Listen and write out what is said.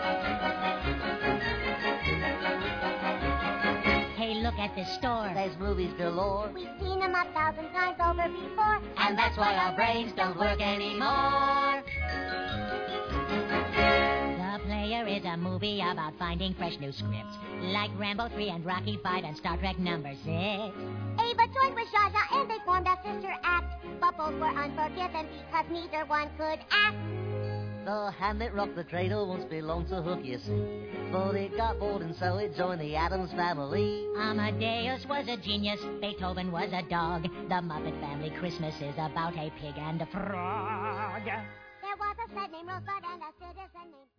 Hey, look at this store. There's movies galore. We've seen them 1,000 times over before. And that's why our brains don't work anymore. The Player is a movie about finding fresh new scripts, like Rambo 3 and Rocky 5 and Star Trek number 6. Ava joined with Zsa Zsa and they formed a sister act. But both were unforgiven because neither one could act. The hand that rocked the cradle once belonged to Hook, you see. But it got bored and so it joined the Addams Family. Amadeus was a genius, Beethoven was a dog. The Muppet Family Christmas is about a pig and a frog. There was a sled named Rosebud and a citizen named...